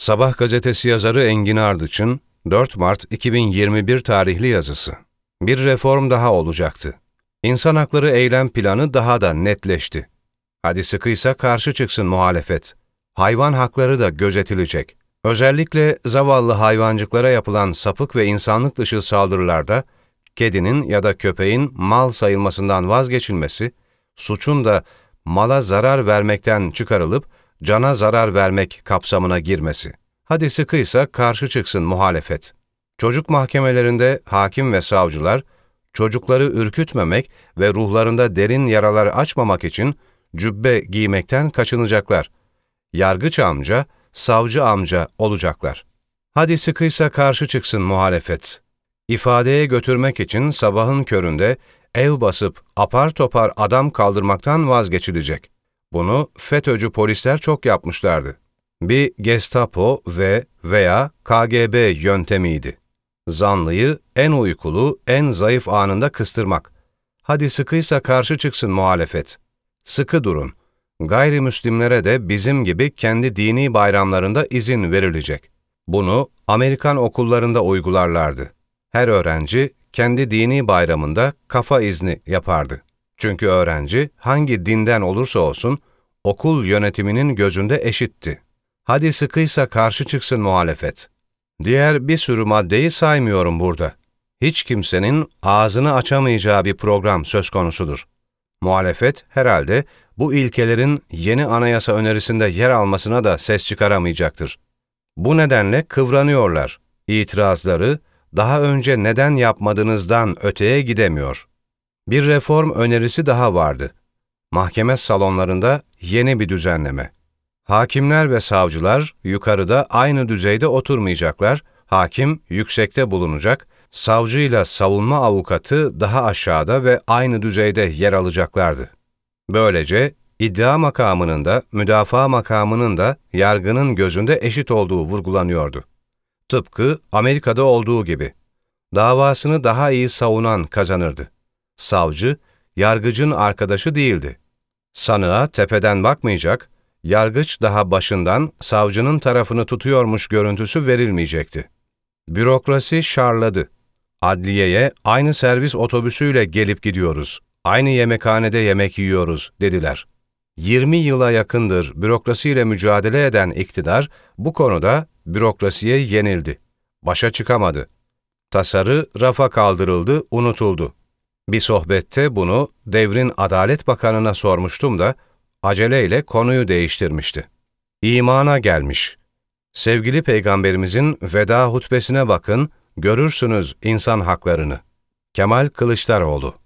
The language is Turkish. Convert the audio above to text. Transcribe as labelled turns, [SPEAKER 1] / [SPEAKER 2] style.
[SPEAKER 1] Sabah gazetesi yazarı Engin Ardıç'ın 4 Mart 2021 tarihli yazısı. Bir reform daha olacaktı. İnsan hakları eylem planı daha da netleşti. Hadi sıkıysa karşı çıksın muhalefet. Hayvan hakları da gözetilecek. Özellikle zavallı hayvancıklara yapılan sapık ve insanlık dışı saldırılarda kedinin ya da köpeğin mal sayılmasından vazgeçilmesi, suçun da mala zarar vermekten çıkarılıp cana zarar vermek kapsamına girmesi. Hadi sıkıysa karşı çıksın muhalefet. Çocuk mahkemelerinde hakim ve savcılar, çocukları ürkütmemek ve ruhlarında derin yaralar açmamak için cübbe giymekten kaçınacaklar. Yargıç amca, savcı amca olacaklar. Hadi sıkıysa karşı çıksın muhalefet. İfadeye götürmek için sabahın köründe ev basıp apar topar adam kaldırmaktan vazgeçilecek. Bunu FETÖ'cü polisler çok yapmışlardı. Bir Gestapo veya KGB yöntemiydi. Zanlıyı en uykulu, en zayıf anında kıstırmak. Hadi sıkıysa karşı çıksın muhalefet. Sıkı durun. Gayrimüslimlere de bizim gibi kendi dini bayramlarında izin verilecek. Bunu Amerikan okullarında uygularlardı. Her öğrenci kendi dini bayramında kafa izni yapardı. Çünkü öğrenci hangi dinden olursa olsun okul yönetiminin gözünde eşitti. Hadi sıkıysa karşı çıksın muhalefet. Diğer bir sürü maddeyi saymıyorum burada. Hiç kimsenin ağzını açamayacağı bir program söz konusudur. Muhalefet herhalde bu ilkelerin yeni anayasa önerisinde yer almasına da ses çıkaramayacaktır. Bu nedenle kıvranıyorlar. İtirazları daha önce neden yapmadığınızdan öteye gidemiyor. Bir reform önerisi daha vardı. Mahkeme salonlarında yeni bir düzenleme. Hakimler ve savcılar yukarıda aynı düzeyde oturmayacaklar, hakim yüksekte bulunacak, savcıyla savunma avukatı daha aşağıda ve aynı düzeyde yer alacaklardı. Böylece iddia makamının da müdafaa makamının da yargının gözünde eşit olduğu vurgulanıyordu. Tıpkı Amerika'da olduğu gibi. Davasını daha iyi savunan kazanırdı. Savcı, yargıcın arkadaşı değildi. Sanığa tepeden bakmayacak, yargıç daha başından savcının tarafını tutuyormuş görüntüsü verilmeyecekti. Bürokrasi şarladı. Adliyeye aynı servis otobüsüyle gelip gidiyoruz, aynı yemekhanede yemek yiyoruz dediler. 20 yıla yakındır bürokrasiyle mücadele eden iktidar bu konuda bürokrasiye yenildi. Başa çıkamadı. Tasarı rafa kaldırıldı, unutuldu. Bir sohbette bunu devrin Adalet Bakanı'na sormuştum da aceleyle konuyu değiştirmişti. İmana gelmiş. Sevgili Peygamberimizin veda hutbesine bakın, görürsünüz insan haklarını. Kemal Kılıçdaroğlu.